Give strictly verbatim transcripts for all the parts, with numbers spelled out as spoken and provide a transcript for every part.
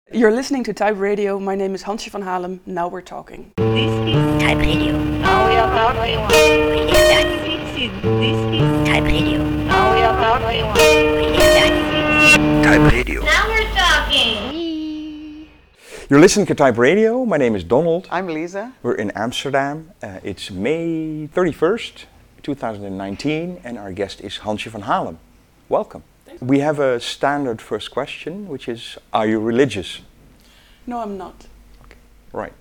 You're listening to Type Radio. My name is Hansje van Halem. Now we're talking. This is Type Radio. Now we are talking. This is Type Radio. Now we are talking. Type Radio. Now we're talking. You're listening to Type Radio. My name is Donald. I'm Lisa. We're in Amsterdam. Uh, it's May thirty-first, twenty nineteen, and our guest is Hansje van Halem. Welcome. We have a standard first question, which is, are you religious? No, I'm not. Okay. Right.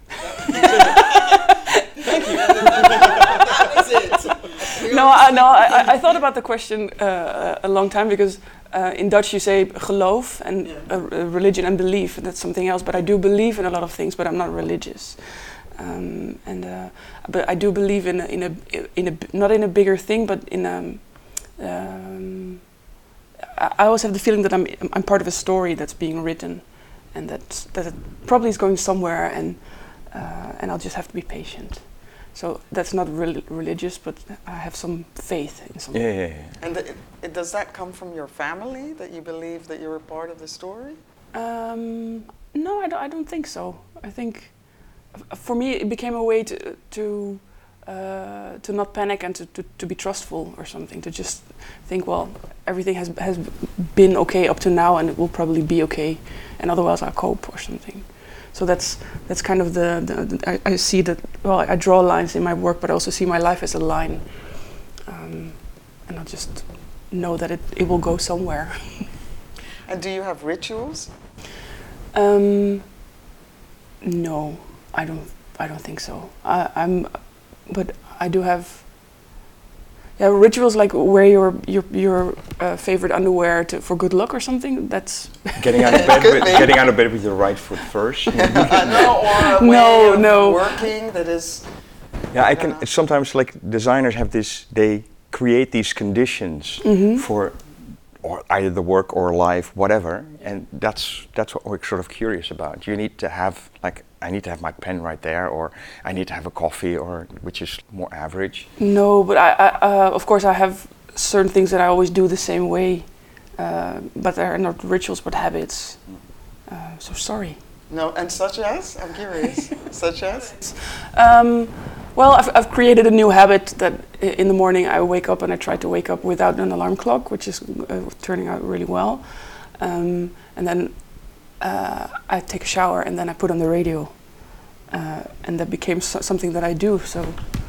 Thank you. That is it. No, I, no, I, I thought about the question uh, a long time because uh, in Dutch you say geloof and Yeah. uh, religion and belief, and that's something else. But I do believe in a lot of things, but I'm not religious. Um, and uh, but I do believe in a, in a in a not in a bigger thing, but in a. Um, I always have the feeling that I'm I'm part of a story that's being written, and that that it probably is going somewhere, and uh, and I'll just have to be patient. So that's not re- religious, but I have some faith in something. Yeah, yeah, yeah. And the, it, does that come from your family, that you believe that you're a part of the story? Um, no, I don't, I don't think so. I think f- for me it became a way to to uh, to not panic and to, to, to be trustful or something. To just think, well, everything has has been okay up to now, and it will probably be okay, and otherwise I'll cope or something. So that's that's kind of the, the, the I, I see that. Well, I draw lines in my work, but I also see my life as a line, um, and I'll just know that it, it will go somewhere. And do you have rituals? Um, no, I don't. I don't think so. I, I'm, but I do have. Yeah, rituals like wear your your your uh, favorite underwear to, for good luck or something. That's Getting out of bed, with, getting out of bed with your right foot first. I know, or a way No, of no. working that is... Yeah, I can. Yeah. Sometimes, like designers have this, they create these conditions Mhm. for, or either the work or life, whatever, and that's that's what we're sort of curious about. You need to have, like, I need to have my pen right there, or I need to have a coffee, or which is more average. No, but I, I uh, of course I have certain things that I always do the same way, uh, but they're not rituals but habits. Uh, so sorry. No, and such as? I'm curious. Such as? Um, well, I've, I've created a new habit that i- in the morning I wake up and I try to wake up without an alarm clock, which is uh, turning out really well. Um, and then uh, I take a shower and then I put on the radio. Uh, and that became so- something that I do. So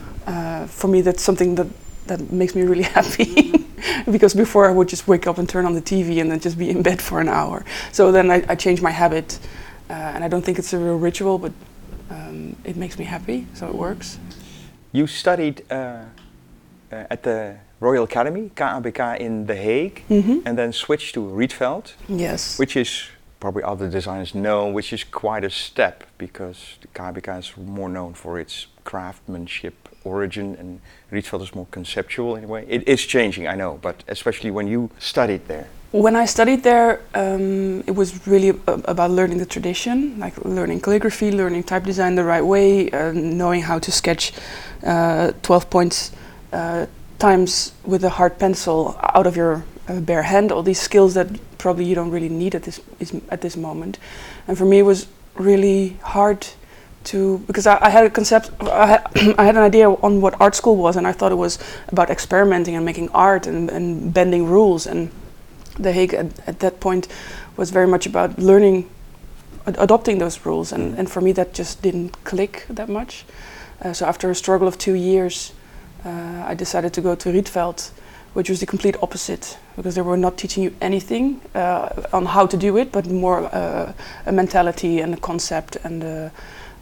uh, for me, that's something that, that makes me really happy. Because before I would just wake up and turn on the T V and then just be in bed for an hour. So then I, I changed my habit. Uh, and I don't think it's a real ritual, but um, it makes me happy, so it works. You studied uh, uh, at the Royal Academy, K A B K, in The Hague, Mm-hmm. and then switched to Rietveld, Yes. which is probably other designers know, which is quite a step because the K A B K is more known for its craftsmanship origin, and Rietveld is more conceptual in a way. It is changing, I know, but especially when you studied there. When I studied there, um, it was really a- about learning the tradition, like learning calligraphy, learning type design the right way, uh, knowing how to sketch uh, twelve points uh, times with a hard pencil out of your uh, bare hand. All these skills that probably you don't really need at this is, at this moment. And for me, it was really hard to, because I, I had a concept, I had, I had an idea on what art school was, and I thought it was about experimenting and making art and, and bending rules. And The Hague at, at that point was very much about learning, ad- adopting those rules, and, and for me that just didn't click that much. Uh, so after a struggle of two years, uh, I decided to go to Rietveld, which was the complete opposite, because they were not teaching you anything uh, on how to do it, but more uh, a mentality and a concept and a,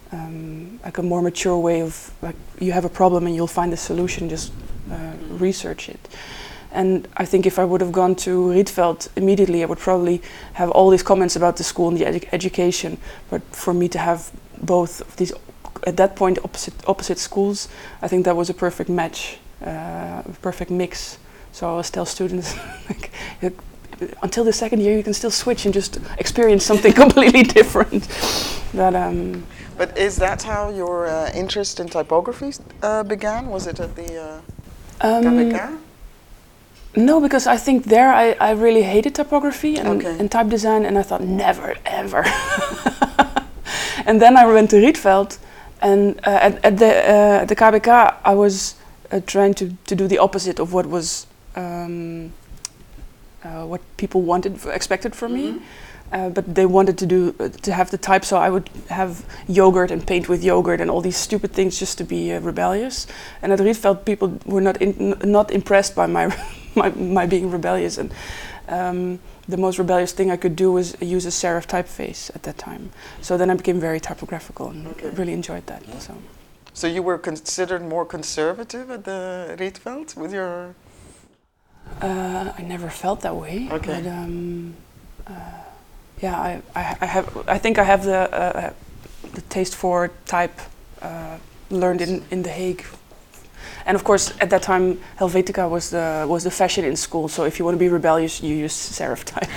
um, like a more mature way of, like, you have a problem and you'll find a solution, just uh, research it. And I think if I would have gone to Rietveld immediately, I would probably have all these comments about the school and the edu- education. But for me to have both of these, at that point, opposite opposite schools, I think that was a perfect match, uh, a perfect mix. So I always tell students, like, uh, until the second year, you can still switch and just experience something completely different. That um, But is that how your uh, interest in typography uh, began? Was it at the uh, um, K B K? No, because I think there I, I really hated typography and, Okay. and type design, and I thought never ever. And then I went to Rietveld, and uh, at, at the uh, at the K B K I was uh, trying to, to do the opposite of what was um, uh, what people wanted expected from me. Uh, but they wanted to do uh, to have the type, so I would have yogurt and paint with yogurt and all these stupid things just to be uh, rebellious. And at Rietveld, people were not in, n- not impressed by my, my my being rebellious. And um, the most rebellious thing I could do was use a serif typeface at that time. So then I became very typographical and Okay. really enjoyed that. So So you were considered more conservative at the Rietveld with your... uh, I never felt that way. Okay. But, um, uh, yeah, I, I, I have. I think I have the uh, the taste for type uh, learned in, in The Hague, and of course at that time Helvetica was the was the fashion in school. So if you want to be rebellious, you use serif type.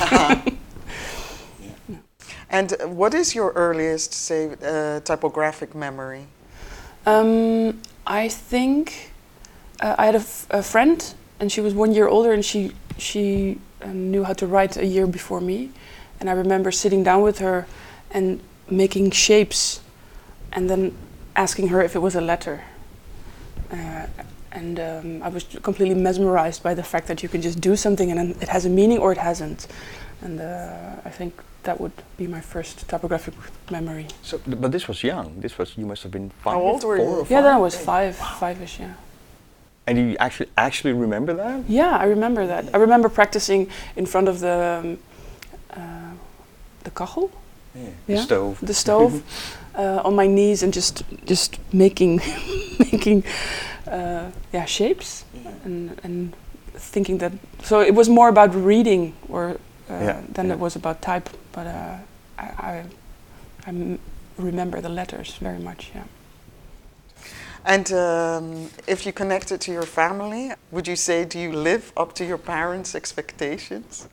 And what is your earliest, say, uh, typographic memory? Um, I think uh, I had a, f- a friend, and she was one year older, and she she um, knew how to write a year before me. And I remember sitting down with her and making shapes, and then asking her if it was a letter. Uh, and um, I was completely mesmerized by the fact that you can just do something and then it has a meaning or it hasn't. And uh, I think that would be my first typographic memory. So, but this was young. This was you must have been five. How old were four you? or Yeah, five? then I was five, five-ish, yeah. And you actually actually remember that? Yeah, I remember that. I remember practicing in front of the um, uh, the kachel, Yeah. Yeah. The stove. the stove, uh, on my knees and just just making making uh, yeah shapes and and thinking that. So it was more about reading or uh, Yeah, than yeah. it was about type. But uh, I I, I m- remember the letters very much. Yeah. And um, if you connect it to your family, would you say, do you live up to your parents' expectations?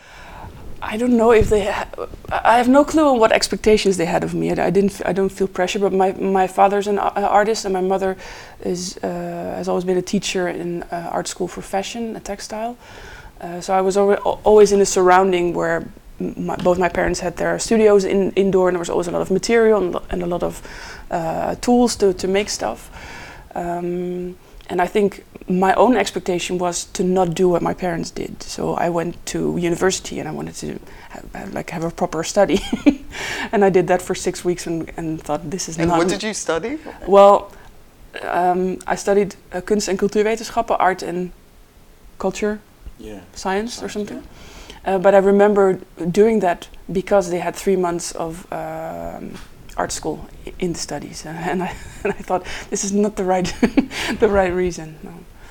I don't know if they. Ha- I have no clue on what expectations they had of me. I, I didn't. F- I don't feel pressure. But my my father's an a- artist, and my mother is uh, has always been a teacher in uh, art school for fashion and textile. Uh, so I was alwa- always in a surrounding where m- my, both my parents had their studios in indoor, and there was always a lot of material and, lo- and a lot of uh, tools to to make stuff. Um, and I think my own expectation was to not do what my parents did. So I went to university and I wanted to have, have, like have a proper study, and I did that for six weeks and, and thought this is And not. what did you study? Well, um, I studied uh, kunst en cultuurwetenschappen, art and culture Yeah. science or something. Uh, but I remember doing that because they had three months of um, art school i- in the studies, uh, and I and I thought this is not the right the right reason. No.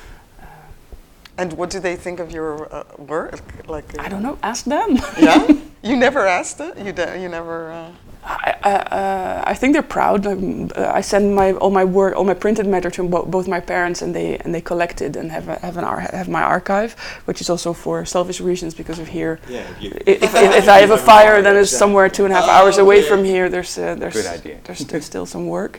And what do they think of your uh, work? Like uh, I don't know. Ask them. Yeah, you never asked it. You de- you never. Uh, I, I, uh, I think they're proud. Um, uh, I send my all my work, all my printed matter to bo- both my parents, and they and they collect it and have a, have an ar- have my archive, which is also for selfish reasons because of here. Yeah. You, I- If, if, if I have a fire, then it's somewhere two and a half hours away from here. There's uh, there's Good idea. there's st- still some work.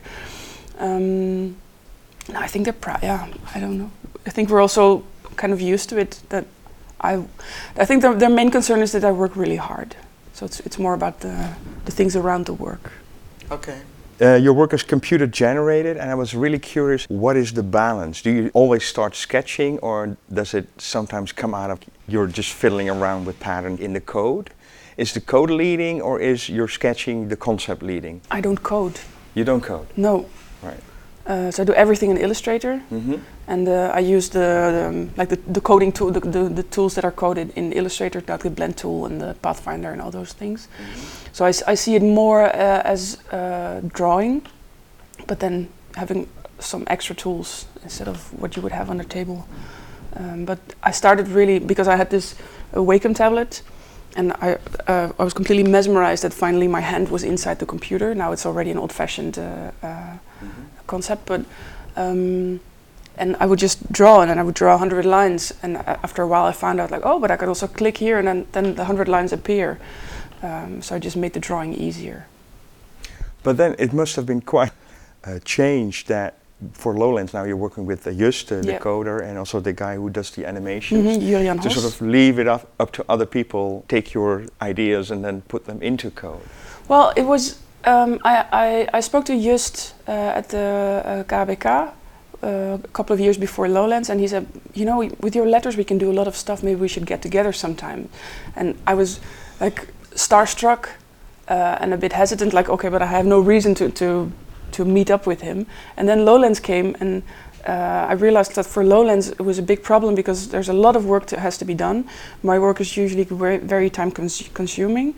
Um, no, I think they're proud. Yeah, I don't know. I think we're also kind of used to it. That I, I think their their main concern is that I work really hard. So it's it's more about the the things around the work. okay. Uh, your work is computer generated, and I was really curious, what is the balance? Do you always start sketching, or does it sometimes come out of you're just fiddling around with pattern in the code? Is the code leading, or is your sketching the concept leading? I don't code. You don't code, No. right? Uh, so I do everything in Illustrator, Mm-hmm. and uh, I use the, the um, like the, the coding tool, the, the the tools that are coded in Illustrator, like the blend tool and the Pathfinder and all those things. So I, s- I see it more uh, as uh, drawing, but then having some extra tools instead of what you would have on the table. Um, but I started really because I had this uh, Wacom tablet, and I uh, I was completely mesmerized that finally my hand was inside the computer. Now it's already an old-fashioned uh, uh, concept, but um, and I would just draw, and then I would draw a hundred lines, and a- after a while I found out like, oh, but I could also click here, and then then the hundred lines appear. Um, so I just made the drawing easier. But then it must have been quite a change that for Lowlands now you're working with uh, Just, uh, the Yeah. coder, and also the guy who does the animations. Mhm, Julian To Hos. sort of leave it up, up to other people, take your ideas and then put them into code. Well, it was. Um, I, I I spoke to Just uh, at the uh, K B K uh, a couple of years before Lowlands, and he said, you know, we, with your letters we can do a lot of stuff. Maybe we should get together sometime. And I was like starstruck uh, and a bit hesitant, like, okay, but I have no reason to to to meet up with him. And then Lowlands came, and uh, I realized that for Lowlands it was a big problem because there's a lot of work that has to be done. My work is usually very, very time cons- consuming.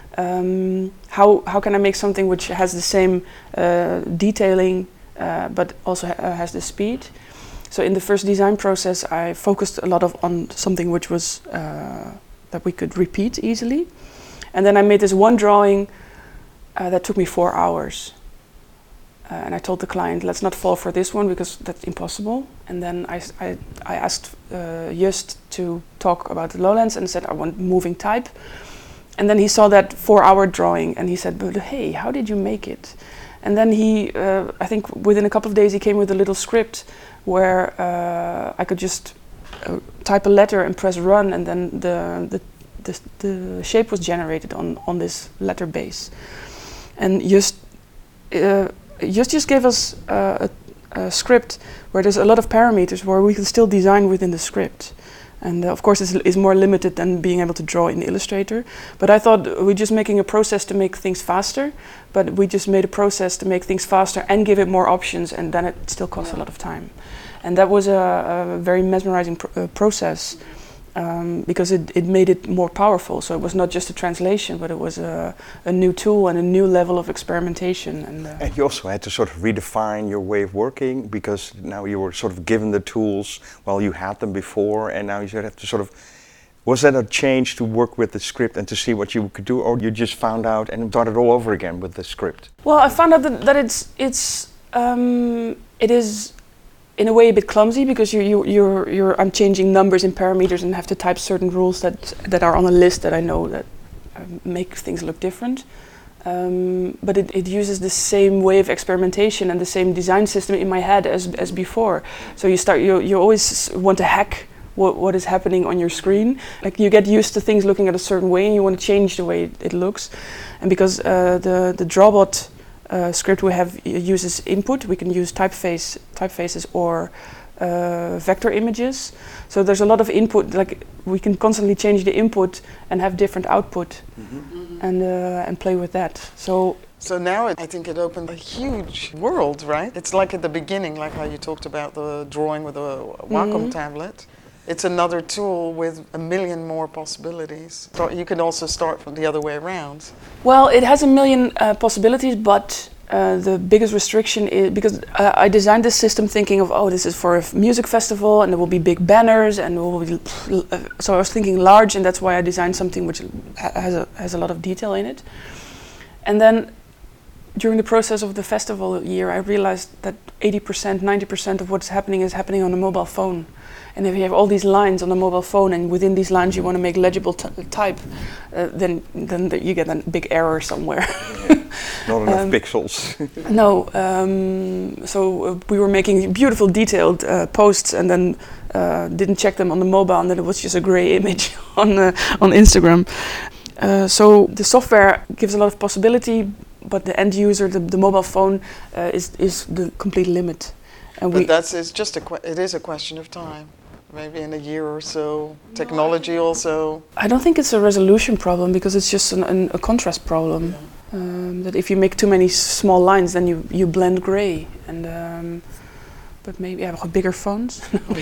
Um, how how can I make something which has the same uh, detailing uh, but also ha- uh, has the speed? So in the first design process, I focused a lot of on something which was uh, that we could repeat easily, and then I made this one drawing uh, that took me four hours. Uh, and I told the client, let's not fall for this one because that's impossible. And then I, I, I asked uh, Just to talk about the Lowlands and said I want moving type. And then he saw that four-hour drawing and he said, but hey, how did you make it? And then he, uh, I think within a couple of days, he came with a little script where uh, I could just uh, type a letter and press run, and then the the, the the shape was generated on on this letter base. And just uh, just just gave us uh, a, a script where there's a lot of parameters where we can still design within the script. And uh, of course, it's, it's more limited than being able to draw in Illustrator. But I thought we're just making a process to make things faster. But we just made a process to make things faster and give it more options, and then it still costs Yeah. a lot of time. And that was a, a very mesmerizing pr- uh, process um, because it, it made it more powerful. So it was not just a translation, but it was a, a new tool and a new level of experimentation. And, uh, And you also had to sort of redefine your way of working because now you were sort of given the tools while you had them before, and now you have to sort of. Was that a change to work with the script and to see what you could do, or you just found out and started all over again with the script? Well, I found out that, that it's it's um, it is in a way a bit clumsy because you you you're you're I'm changing numbers and parameters and have to type certain rules that that are on a list that I know that um, make things look different. Um, but it, it uses the same way of experimentation and the same design system in my head as as before. So you start you you always want to hack what what is happening on your screen. Like you get used to things looking at a certain way and you want to change the way it, it looks. And because uh, the the Drawbot uh, script we have uh, uses input, we can use typeface typefaces or uh, vector images. So there's a lot of input. Like we can constantly change the input and have different output, Mm-hmm. and uh, and play with that. So. So now it, I think it opened a huge world, right? It's like at the beginning, like how you talked about the drawing with a Wacom Mhm. tablet. It's another tool with a million more possibilities. So you can also start from the other way around. Well, it has a million uh, possibilities, but uh, the biggest restriction is because uh, I designed this system thinking of, oh, this is for a f- music festival and there will be big banners and there will be, uh, so I was thinking large, and that's why I designed something which ha- has a has a lot of detail in it. And then during the process of the festival year, I realized that eighty percent, ninety percent of what's happening is happening on a mobile phone. And if you have all these lines on a mobile phone, and within these lines you want to make legible t- type, uh, then then the, you get a big error somewhere. Not enough Um, pixels. No, um, so uh, we were making beautiful detailed uh, posts, and then uh, didn't check them on the mobile, and then it was just a grey image on uh, on Instagram. Uh, so the software gives a lot of possibility, but the end user, the, the mobile phone, uh, is is the complete limit. And But we that's it's just a que- it is a question of time. Maybe in a year or so. Technology also. I don't think it's a resolution problem because it's just an, an, a contrast problem. Um, that if you make too many s- small lines, then you, you blend grey. And um, but maybe I have bigger phones.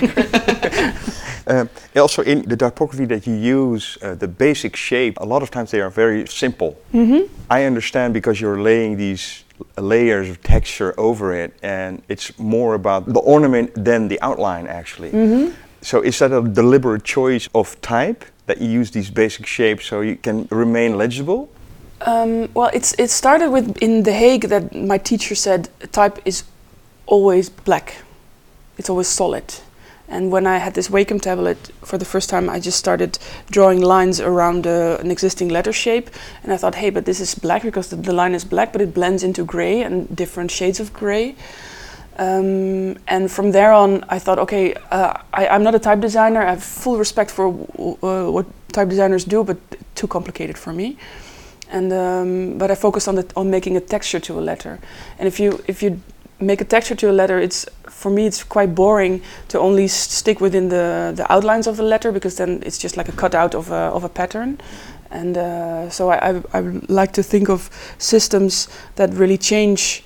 Um, also, in the typography that you use, uh, the basic shape, a lot of times they are very simple. Mm-hmm. I understand because you're laying these layers of texture over it, and it's more about the ornament than the outline, actually. Mm-hmm. So is that a deliberate choice of type, that you use these basic shapes so you can remain legible? Um, well, it's it started with in The Hague that my teacher said type is always black. It's always solid. And when I had this Wacom tablet for the first time, I just started drawing lines around uh, an existing letter shape. And I thought, hey, but this is black because the, the line is black, but it blends into gray and different shades of gray. Um, and from there on, I thought, okay, uh, I, I'm not a type designer. I have full respect for w uh, what type designers do, but too complicated for me. And um, but I focused on the, on making a texture to a letter. And if you if you make a texture to a letter, it's for me it's quite boring to only s stick within the the outlines of the letter, because then it's just like a cutout of a of a pattern. And uh, so I, I I like to think of systems that really change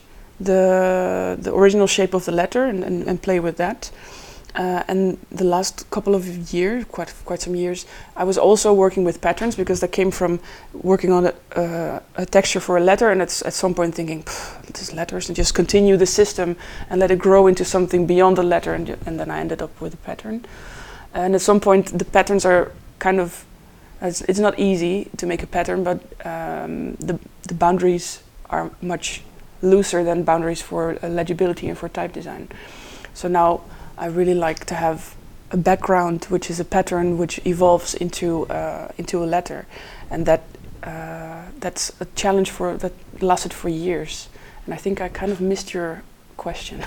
the the original shape of the letter and, and, and play with that. Uh, and the last couple of years, quite quite some years, I was also working with patterns, because that came from working on a, uh, a texture for a letter, and it's at some point thinking, these letters, and just continue the system and let it grow into something beyond the letter, and, and then I ended up with a pattern. And at some point, the patterns are kind of, it's, it's not easy to make a pattern, but um, the the boundaries are much looser than boundaries for uh, legibility and for type design. So now I really like to have a background which is a pattern which evolves into uh, into a letter, and that uh, that's a challenge for that lasted for years. And I think I kind of missed your question.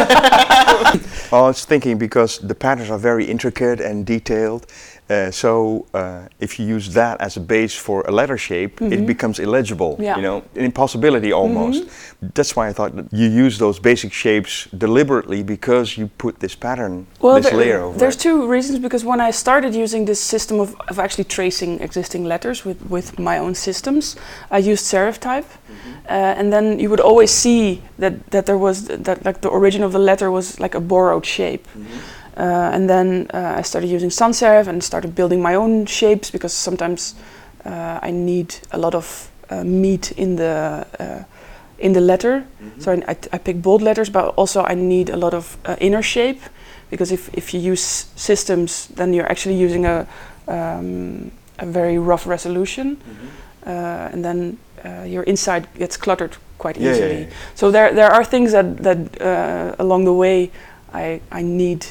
Well, I was thinking because the patterns are very intricate and detailed, uh, so uh, if you use that as a base for a letter shape, mm-hmm. it becomes illegible, yeah. you know, an impossibility almost. Mm-hmm. That's why I thought that you use those basic shapes deliberately, because you put this pattern, well, this there, layer over there's it. two reasons, because when I started using this system of, of actually tracing existing letters with, with my own systems, I used serif type. Mm-hmm. uh, and then you would always see that, that there was, that like the origin of the letter was like a borrowed shape. Mm-hmm. Uh, and then uh, I started using sans serif and started building my own shapes, because sometimes uh, I need a lot of uh, meat in the uh, in the letter. Mm-hmm. So I, I pick bold letters, but also I need a lot of uh, inner shape, because if, if you use systems, then you're actually using a um, a very rough resolution, mm-hmm. uh, and then uh, your inside gets cluttered quite yeah, easily. Yeah, yeah. So there there are things that that uh, along the way I I need.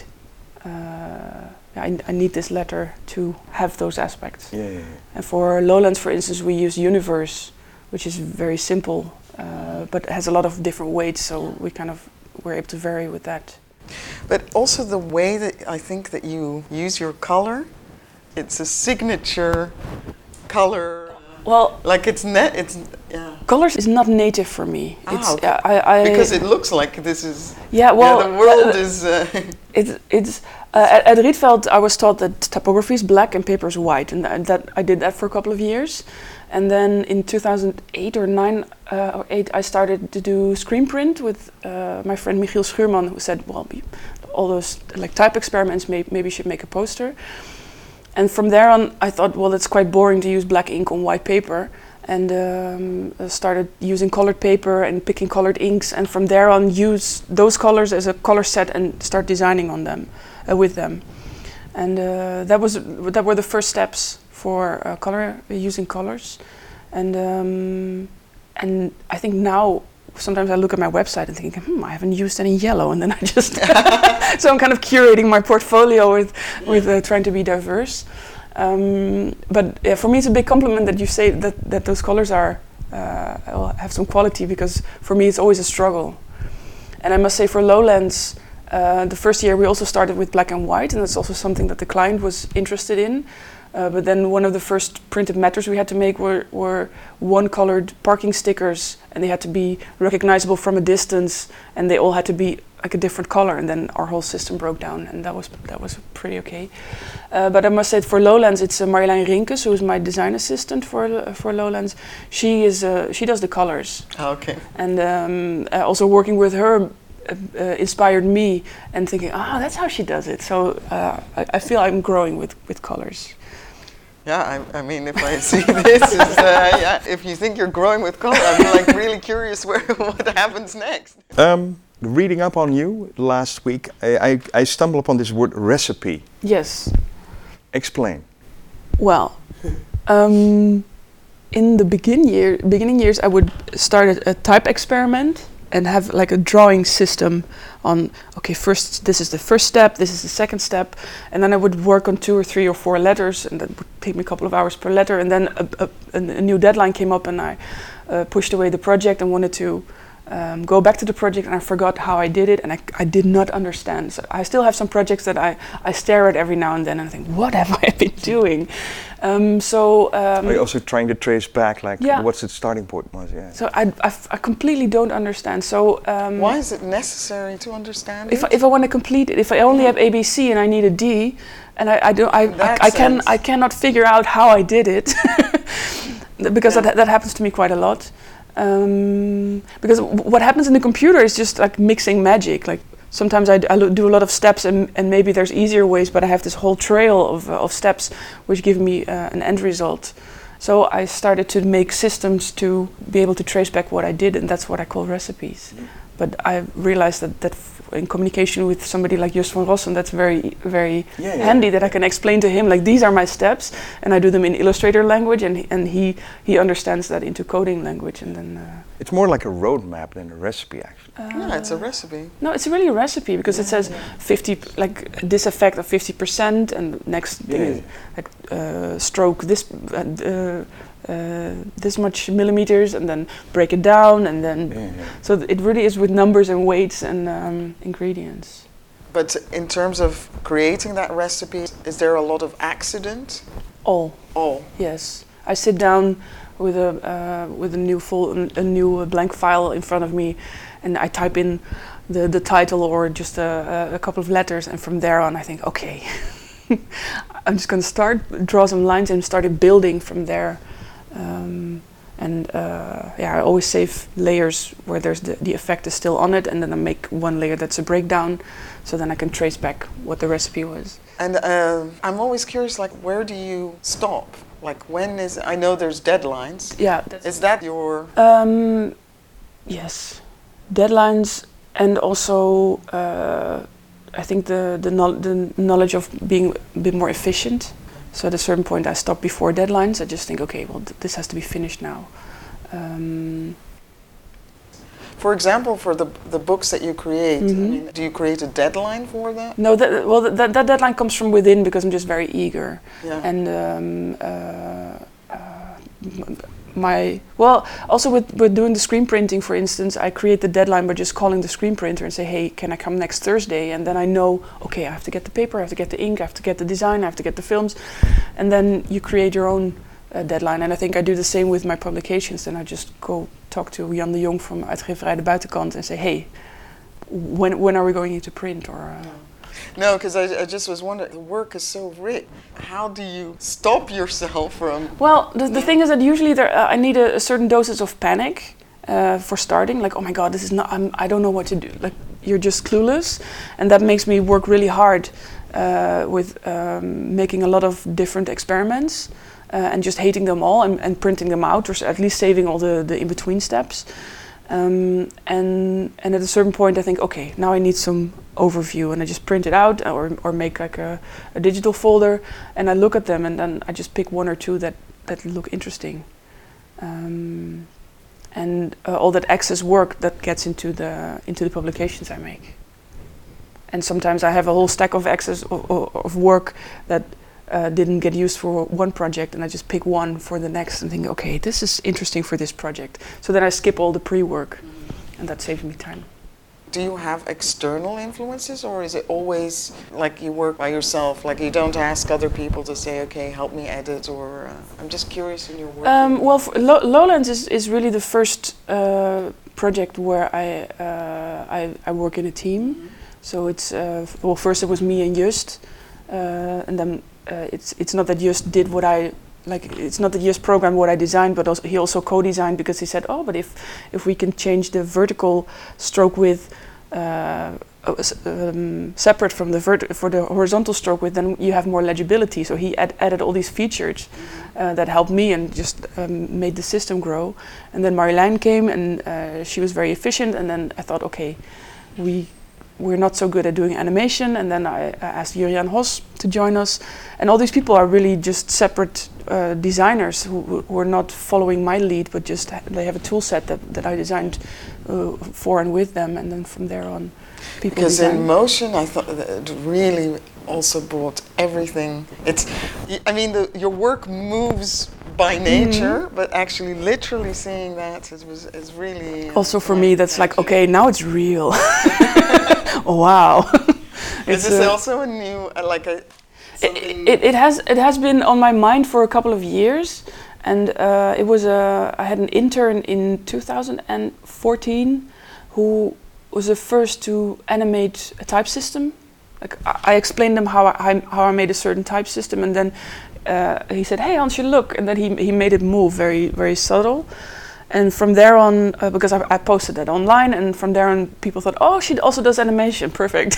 Uh, I, I need this letter to have those aspects. Yeah, yeah, yeah. And for Lowlands, for instance, we use Universe, which is very simple, uh, but has a lot of different weights, so we kind of were able to vary with that. But also the way that I think that you use your color, it's a signature color. Well, like it's net, it's yeah. Colors is not native for me. Ah, it's okay. uh, I, I because it looks like this is. Yeah, well, yeah, the world uh, is. Uh, it's it's uh, at, at Rietveld. I was taught that typography is black and paper is white, and that, that I did that for a couple of years, and then in two thousand eight or nine uh, or eight, I started to do screen print with uh, my friend Michiel Schuurman, who said, "Well, all those like type experiments, may, maybe you should make a poster." And from there on, I thought, well, it's quite boring to use black ink on white paper, and um, I started using colored paper and picking colored inks, and from there on, use those colors as a color set and start designing on them, uh, with them. And uh, that was that were the first steps for uh, color uh, using colors, and um, and I think now. Sometimes I look at my website and think, hmm, I haven't used any yellow, and then I just so I'm kind of curating my portfolio with with uh, trying to be diverse. Um, but yeah, for me, it's a big compliment that you say that that those colors are uh, have some quality, because for me it's always a struggle. And I must say, for Lowlands, uh, the first year we also started with black and white, and that's also something that the client was interested in. Uh, but then one of the first printed matters we had to make were, were one-colored parking stickers, and they had to be recognizable from a distance, and they all had to be like a different color, and then our whole system broke down, and that was that was pretty okay. Uh, but I must say, for Lowlands, it's uh, Marjolein Rinkes, who is my design assistant for uh, for Lowlands. She is uh, she does the colors. Okay. And um, uh, also working with her uh, uh, inspired me, and thinking, ah, oh, that's how she does it. So uh, I, I feel I'm growing with with colors. Yeah, I, I mean, if I see this, is, uh, yeah, if you think you're growing with color, I'm like really curious where what happens next. Um, reading up on you last week, I, I, I stumbled upon this word recipe. Yes. Explain. Well, um, in the begin year, beginning years, I would start a, a type experiment and have like a drawing system on, okay, first this is the first step, this is the second step, and then I would work on two or three or four letters, and that would take me a couple of hours per letter, and then a, a, a new deadline came up, and I uh, pushed away the project and wanted to um, go back to the project and I forgot how I did it, and I, I did not understand. So I still have some projects that I, I stare at every now and then and I think, what have I been doing? Um, so um, Are you also trying to trace back, like, yeah. what's the starting point was? Yeah. So I, I, I completely don't understand. So um, why is it necessary to understand if it? I, if I want to complete it, if I only have A B C and I need a D, and I, I don't, I, In that I, I can, sense. I cannot figure out how I did it, because Yeah. that that happens to me quite a lot. Um, because w- what happens in the computer is just like mixing magic. Like sometimes I, d- I lo- do a lot of steps, and, and maybe there's easier ways, but I have this whole trail of uh, of steps which give me uh, an end result. So I started to make systems to be able to trace back what I did, and that's what I call recipes. But I realized that, that f- in communication with somebody like Just van Rossum, that's very, very Yeah, yeah. handy, that I can explain to him, like, these are my steps, and I do them in Illustrator language, and, he- and he, he understands that into coding language, and then... Uh, It's more like a roadmap than a recipe, actually. Yeah, it's a recipe. no, it's really a recipe, because it says fifty, p- like, this effect of fifty percent, and next thing Yeah, is, like, uh, stroke this, uh, uh, uh, this much millimeters, and then break it down, and then... Yeah, yeah. So th- it really is with numbers and weights and um, ingredients. But in terms of creating that recipe, is there a lot of accident? All, Oh, yes. I sit down with a uh, with a new full a new uh, blank file in front of me, and I type in the the title or just a, a, a couple of letters, and from there on I think, okay, I'm just going to start draw some lines and start building from there. Um, and uh, yeah, I always save layers where there's the, the effect is still on it, and then I make one layer that's a breakdown, so then I can trace back what the recipe was. and uh, I'm always curious, like, where do you stop? Like, when is, I know there's deadlines. Yeah, that's Is that your, Um, yes, deadlines, and also uh, I think the the, no- the knowledge of being a bit more efficient. So at a certain point, I stop before deadlines. I just think, okay, well, th- this has to be finished now. Um, for example, for the the books that you create, I Mhm. mean, do you create a deadline for that? no, that, well, th- that that deadline comes from within because I'm just very eager. Yeah. And um, uh, uh, m- my well, also with, with doing the screen printing, for instance, I create the deadline by just calling the screen printer and say, hey, can I come next Thursday? And then I know, okay, I have to get the paper, I have to get the ink, I have to get the design, I have to get the films, and then you create your own uh, deadline. And I think I do the same with my publications. Then I just go talk to Jan de Jong from Uitgeverij De Buitenkant and say, hey, when when are we going into print? Or uh, No, because I, I just was wondering, the work is so rich. How do you stop yourself from? Well, the, the thing is that usually there, uh, I need a, a certain dosage of panic uh, for starting. Like, oh my God, this is not. I'm, I don't know what to do. Like, you're just clueless, and that makes me work really hard uh, with um, making a lot of different experiments uh, and just hating them all and, and printing them out, or s- at least saving all the, the in between steps. Um, and and at a certain point, I think, okay, now I need some overview, and I just print it out or or make like a, a digital folder, and I look at them, and then I just pick one or two that that look interesting, um, and uh, all that excess work that gets into the into the publications I make. And sometimes I have a whole stack of excess of, of work that uh, didn't get used for one project, and I just pick one for the next and think, okay, this is interesting for this project. So then I skip all the pre-work, and that saves me time. Do you have external influences, or is it always like you work by yourself? Like, you don't ask other people to say, okay, help me edit, or uh, I'm just curious in your work. Um, well, for Lo- Lowlands is, is really the first uh, project where I, uh, I I work in a team. So it's uh, f- well, first it was me and Just, uh, and then uh, it's it's not that Just did what I like. It's not that Just programmed what I designed, but also, he also co-designed, because he said, oh, but if if we can change the vertical stroke width uh, uh, s- um, separate from the vert- for the horizontal stroke width, then you have more legibility. So he add- added all these features uh, that helped me and just um, made the system grow. And then Marjolein came, and uh, she was very efficient. And then I thought, okay, we we're not so good at doing animation, and then I, I asked Jurjan Hos to join us, and all these people are really just separate uh, designers who, who who are not following my lead, but just ha- they have a tool set that, that I designed uh, for and with them, and then from there on, people Because design. in motion, I thought that it really also brought everything. It's, y- I mean, the, your work moves by nature, but actually literally seeing that it was is really uh, Also for me, that's like, okay, now it's real. Wow. Is It's, this uh, also a new uh, like a It, it, it has it has been on my mind for a couple of years, and uh, it was a I had an intern in two thousand fourteen who was the first to animate a type system. Like I, I explained them how I how I made a certain type system, and then uh, he said, "Hey, Hansje, look," and then he he made it move very very subtle. And from there on, uh, because I, I posted that online, and from there on, people thought, "Oh, she also does animation, perfect."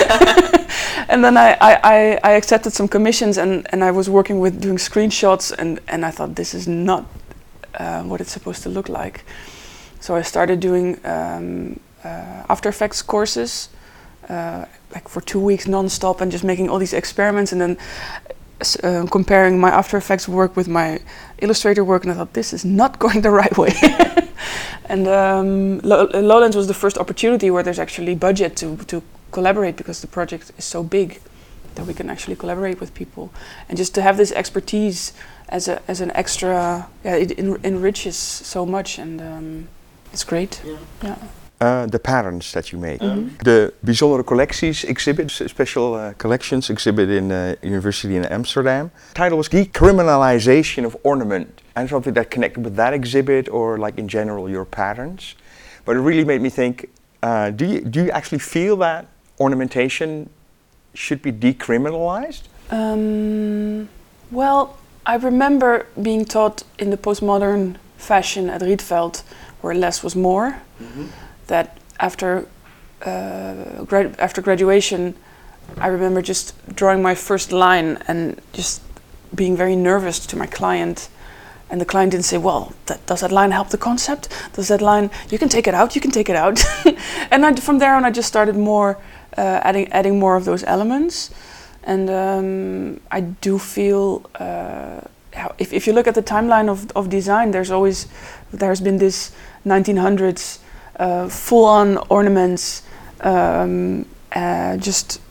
And then I, I, I, I accepted some commissions, and, and I was working with doing screenshots, and, and I thought this is not uh, what it's supposed to look like. So I started doing um, uh, After Effects courses, uh, like for two weeks non-stop, and just making all these experiments, and then uh, comparing my After Effects work with my Illustrator work, and I thought this is not going the right way. And um, Lo- Lowlands was the first opportunity where there's actually budget to, to collaborate, because the project is so big that we can actually collaborate with people, and just to have this expertise as a as an extra, yeah, it en- enriches so much, and um, it's great. Yeah. Yeah. Uh, the patterns that you make. Mhm. The Bijzondere Collecties exhibit, s- special uh, collections exhibit in the University in Amsterdam. Title was Decriminalization of Ornament. And something that connected with that exhibit, or like in general your patterns. But it really made me think, uh, do you do you actually feel that ornamentation should be decriminalized? Um, well, I remember being taught in the postmodern fashion at Rietveld, where less was more. Mm-hmm. That after uh, grad- after graduation, I remember just drawing my first line and just being very nervous to my client. And the client didn't say, "Well, that, does that line help the concept? Does that line, you can take it out, you can take it out." And I, from there on, I just started more uh, adding adding more of those elements. And um, I do feel, uh, how, if if you look at the timeline of of design, there's always there's been this nineteen hundreds uh, full-on ornaments, um, uh, just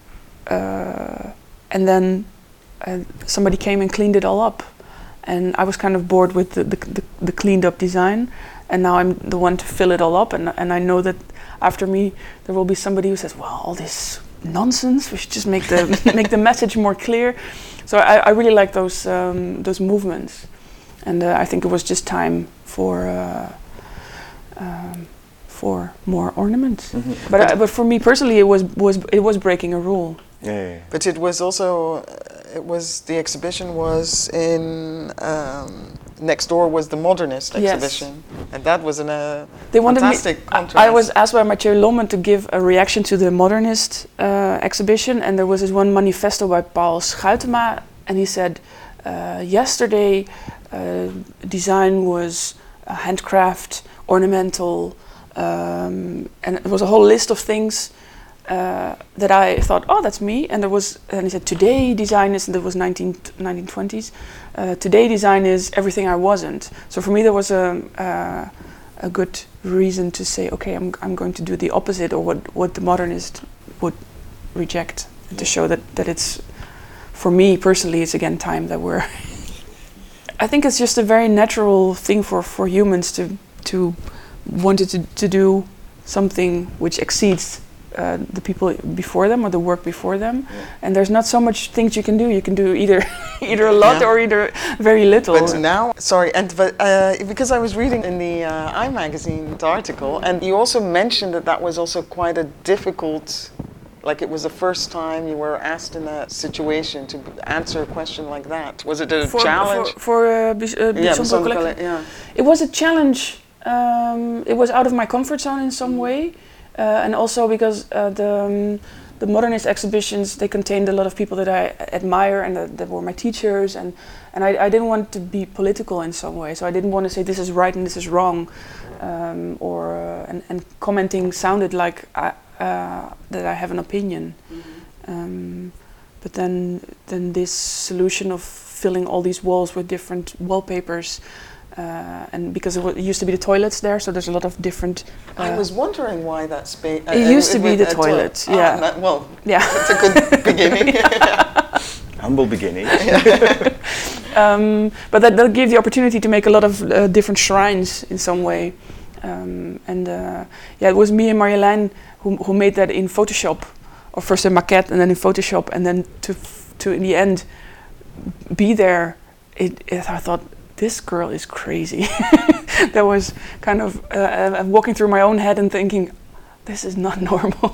uh, and then uh, somebody came and cleaned it all up. And I was kind of bored with the, the, the, the cleaned up design, and now I'm the one to fill it all up, and, and I know that after me there will be somebody who says, "Well, all this nonsense, we should just make the make the message more clear." So I, I really like those um, those movements, and uh, I think it was just time for uh, um, for more ornaments. Mm-hmm. But I, but for me personally, it was was it was breaking a rule. Yeah, yeah, yeah. But it was also, uh, it was, the exhibition was in, um, next door was the Modernist Yes. exhibition. And that was an, uh, They wanted me. fantastic I, contrast. I was asked by Mathieu Lomme to give a reaction to the Modernist uh, exhibition, and there was this one manifesto by Paul Schuitema, and he said, uh, yesterday uh, design was uh, handcraft, ornamental, um, and it was a whole list of things uh, that I thought, oh, that's me. And there was, and he said, today design is, and that was nineteen, nineteen twenties. Uh, today design is everything I wasn't. So for me, there was a uh, a good reason to say, okay, I'm I'm going to do the opposite, or what what the modernist would reject, and to show that that it's, for me personally, it's again time that we're. I think it's just a very natural thing for for humans to to wanted to to do something which exceeds uh, the people before them or the work before them, Yeah. and there's not so much things you can do. You can do either either a lot Yeah. or either very little. But now, sorry, and but uh, because I was reading in the uh, iMagazine article, and you also mentioned that that was also quite a difficult, like it was the first time you were asked in that situation to answer a question like that. Was it a for, challenge? for, for uh, Bij- uh, yeah, Bijzondere Bijzondere Collectie. Colle- yeah. It was a challenge. Um, it was out of my comfort zone in some way, uh, and also because uh, the um, the modernist exhibitions, they contained a lot of people that I admire and that, that were my teachers, and and I, I didn't want to be political in some way. So I didn't want to say this is right and this is wrong, um, or uh, and, and commenting sounded like I, uh, that I have an opinion. Mm-hmm. Um, but then then this solution of filling all these walls with different wallpapers. Uh, and because it, w- it used to be the toilets there, so there's a lot of different. Uh, I was wondering why that space. It used to be the toilet, yeah. that, well, yeah. that's a good beginning. Humble beginning. um, but that, that gave the opportunity to make a lot of uh, different shrines in some way. Um, and uh, yeah, it was me and Marjolein who, who made that in Photoshop, or first a maquette and then in Photoshop, and then to f- to in the end be there. It, it, I thought, this girl is crazy. That was kind of uh, uh, walking through my own head and thinking, this is not normal.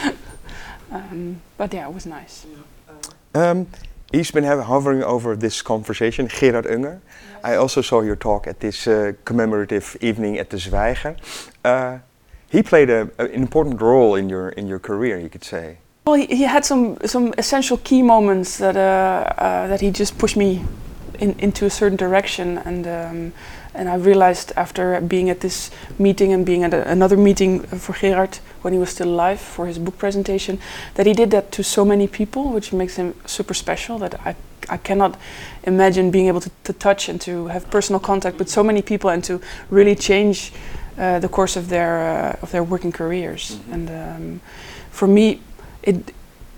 um, but yeah, it was nice. Um, he's been have, hovering over this conversation, Gerard Unger. Yes. I also saw your talk at this uh, commemorative evening at the Zwijger. Uh, he played a, a, an important role in your in your career, you could say. Well, he, he had some some essential key moments that uh, uh, that he just pushed me in, into a certain direction, and um, and I realized after being at this meeting and being at a, another meeting for Gerard when he was still alive for his book presentation, that he did that to so many people, which makes him super special. That I I cannot imagine being able to, to touch and to have personal contact with so many people and to really change uh, the course of their uh, of their working careers. Mm-hmm. And um, for me, it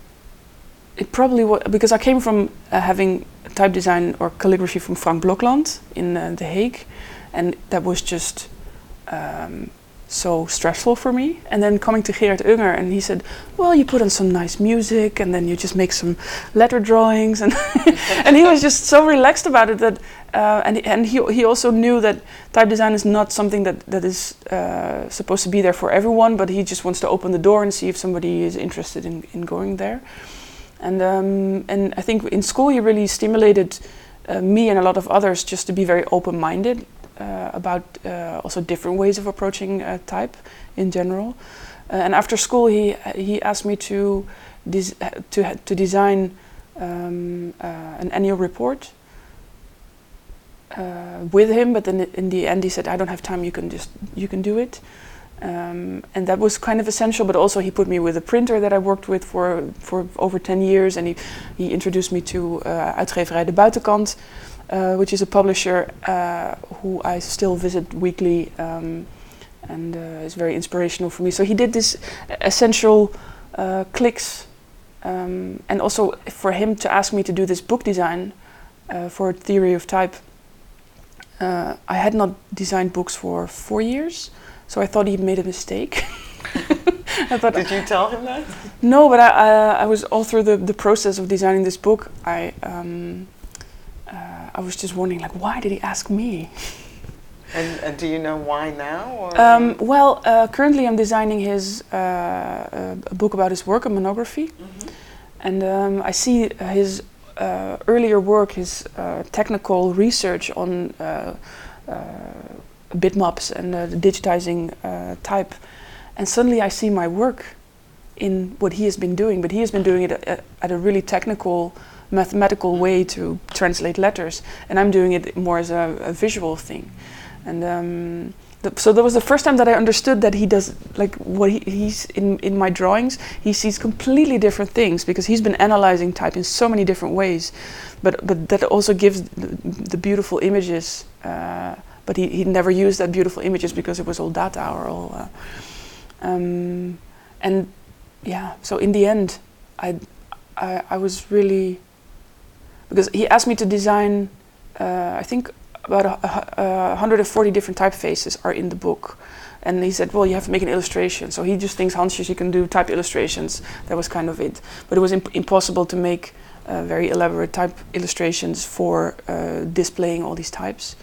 it probably was because I came from uh, having type design or calligraphy from Frank Blokland in uh, The Hague, and that was just um, so stressful for me. And then coming to Gerard Unger, and he said, well, you put on some nice music and then you just make some letter drawings, and and he was just so relaxed about it that uh, and and he he also knew that type design is not something that that is uh, supposed to be there for everyone, but he just wants to open the door and see if somebody is interested in, in going there. And um, and I think in school he really stimulated uh, me and a lot of others just to be very open-minded uh, about uh, also different ways of approaching uh, type in general. Uh, and after school he he asked me to des- to to design um, uh, an annual report uh, with him. But then in the end he said, I don't have time. You can just you can do it. Um, and that was kind of essential, but also he put me with a printer that I worked with for for over ten years, and he, he introduced me to uh, Uitgeverij De Buitenkant, uh, which is a publisher uh, who I still visit weekly, um, and uh, is very inspirational for me. So he did this essential uh, clicks, um, and also for him to ask me to do this book design uh, for Theory of Type. Uh, I had not designed books for four years. So I thought he made a mistake. I thought, did you tell him that? No, but I, I, I was all through the, the process of designing this book. I um, uh, I was just wondering, like, why did he ask me? And, and do you know why now? Or? Um, well, uh, currently I'm designing his uh, uh, a book about his work, a monography, mm-hmm. and um, I see his uh, earlier work, his uh, technical research on. Uh, uh, bitmaps and uh, digitizing uh, type, and suddenly I see my work in what he has been doing, but he has been doing it at, at a really technical, mathematical way to translate letters, and I'm doing it more as a, a visual thing. And um, the, so that was the first time that I understood that he does, like what he, he's in, in my drawings, he sees completely different things because he's been analyzing type in so many different ways, but but that also gives the, the beautiful images. Uh, But he, he never used that beautiful images because it was all data or all. Uh, um, and yeah, so in the end, I, I I was really, because he asked me to design, uh, I think about a, a, a one hundred forty different typefaces are in the book, and he said, well, you have to make an illustration. So he just thinks Hansjes, you can do type illustrations. That was kind of it, but it was imp- impossible to make uh, very elaborate type illustrations for uh, displaying all these types.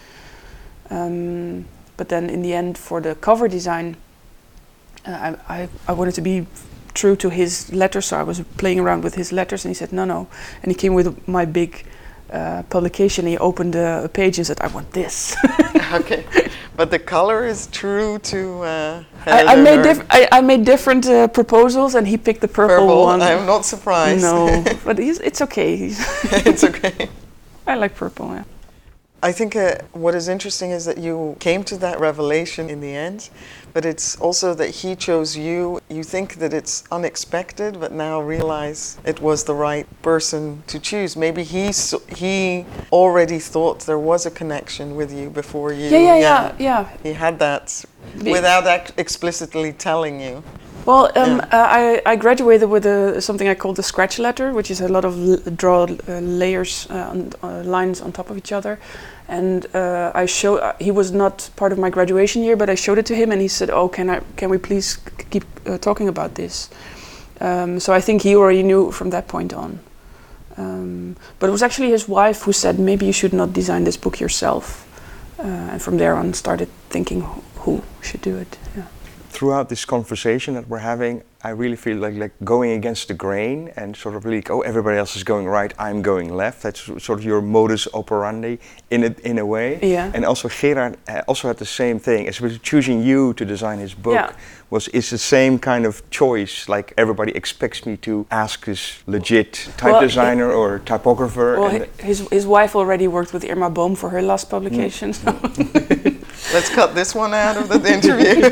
Um, but then in the end, for the cover design, uh, I, I I wanted to be true to his letters, so I was playing around with his letters, and he said no, no, and he came with my big uh, publication. He opened a, a page and said, I want this. Okay, but the color is true to. Uh, I, I made diff- I, I made different uh, proposals, and he picked the purple, purple one. I'm not surprised. No, but he's, it's okay. It's okay. I like purple. Yeah. I think uh, what is interesting is that you came to that revelation in the end, but it's also that he chose you. You think that it's unexpected, but now realize it was the right person to choose. Maybe he so, he already thought there was a connection with you before you. Yeah, yeah, yeah, yeah. He had that Be- without ac- explicitly telling you. Well, um, Yeah. uh, I, I graduated with a, something I call the scratch letter, which is a lot of l- draw uh, layers, uh, on, uh, lines on top of each other. And uh, I show uh, he was not part of my graduation year, but I showed it to him, and he said, "Oh, can I? Can we please k- keep uh, talking about this?" Um, so I think he already knew from that point on. Um, but it was actually his wife who said, "Maybe you should not design this book yourself." Uh, and from there on, started thinking who, who should do it. Yeah. Throughout this conversation that we're having, I really feel like like going against the grain and sort of like, oh, everybody else is going right, I'm going left. That's sort of your modus operandi in a, in a way. Yeah. And also Gerard uh, also had the same thing. As was choosing you to design his book, Yeah. was is the same kind of choice. Like everybody expects me to ask this legit type Well, designer or typographer. Well, and hi- his his wife already worked with Irma Boom for her last publication. So. Let's cut this one out of the, the interview.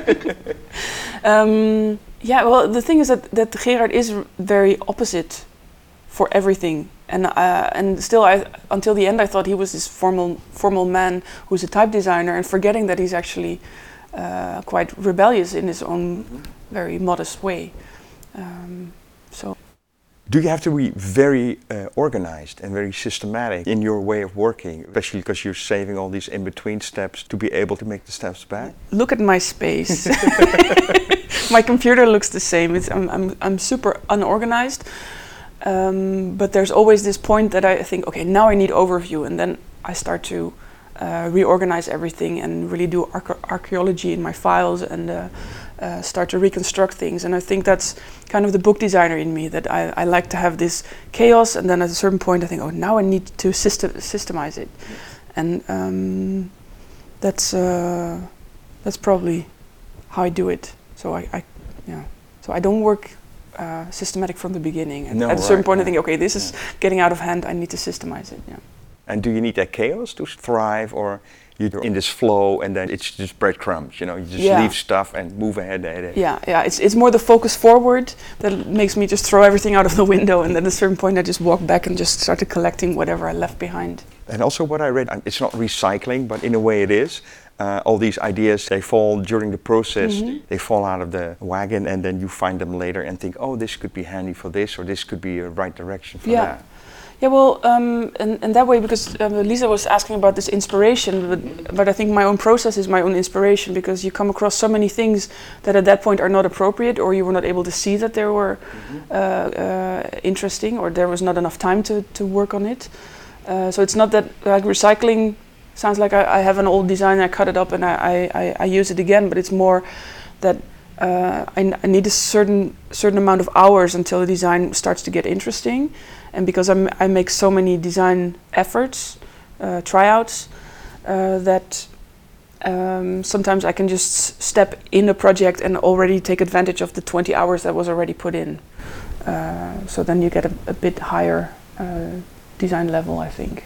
um, yeah, well, the thing is that, that Gerard is r- very opposite for everything, and uh, and still, I until the end, I thought he was this formal formal man who's a type designer, and forgetting that he's actually uh, quite rebellious in his own very modest way. Um, so. Do you have to be very uh, organized and very systematic in your way of working, especially because you're saving all these in-between steps to be able to make the steps back? Look at my space. My computer looks the same. It's, I'm, I'm, I'm super unorganized, um, but there's always this point that I think, okay, now I need overview, and then I start to uh, reorganize everything and really do arche- archaeology in my files and uh, uh, start to reconstruct things. And I think that's kind of the book designer in me, that I, I like to have this chaos, and then at a certain point I think, oh, now I need to system- systemize it. And um, that's uh, that's probably how I do it. So I, I yeah. So I don't work uh, systematic from the beginning. And No, at a certain right, point, I yeah. think, okay, this is getting out of hand. I need to systemize it. Yeah. And do you need that chaos to thrive, or you're in this flow and then it's just breadcrumbs, you know, you just Yeah. leave stuff and move ahead, ahead, ahead. Yeah, yeah. It's it's more the focus forward that makes me just throw everything out of the window, and then at a certain point, I just walk back and just started collecting whatever I left behind. And also what I read, um, it's not recycling, but in a way it is. Uh, all these ideas, they fall during the process, Mhm. they fall out of the wagon, and then you find them later and think, oh, this could be handy for this, or this could be a right direction for Yeah. that. Yeah, well, um, in, in that way, because um, Lisa was asking about this inspiration, but, but I think my own process is my own inspiration, because you come across so many things that at that point are not appropriate, or you were not able to see that they were uh, uh, interesting, or there was not enough time to, to work on it. Uh, so it's not that like recycling sounds like I, I have an old design, I cut it up and I, I, I use it again, but it's more that uh, I, n- I need a certain certain amount of hours until the design starts to get interesting. And because I'm, I make so many design efforts, uh, tryouts, uh, that um, sometimes I can just s- step in a project and already take advantage of the twenty hours that was already put in. Uh, so then you get a, a bit higher uh, design level, I think.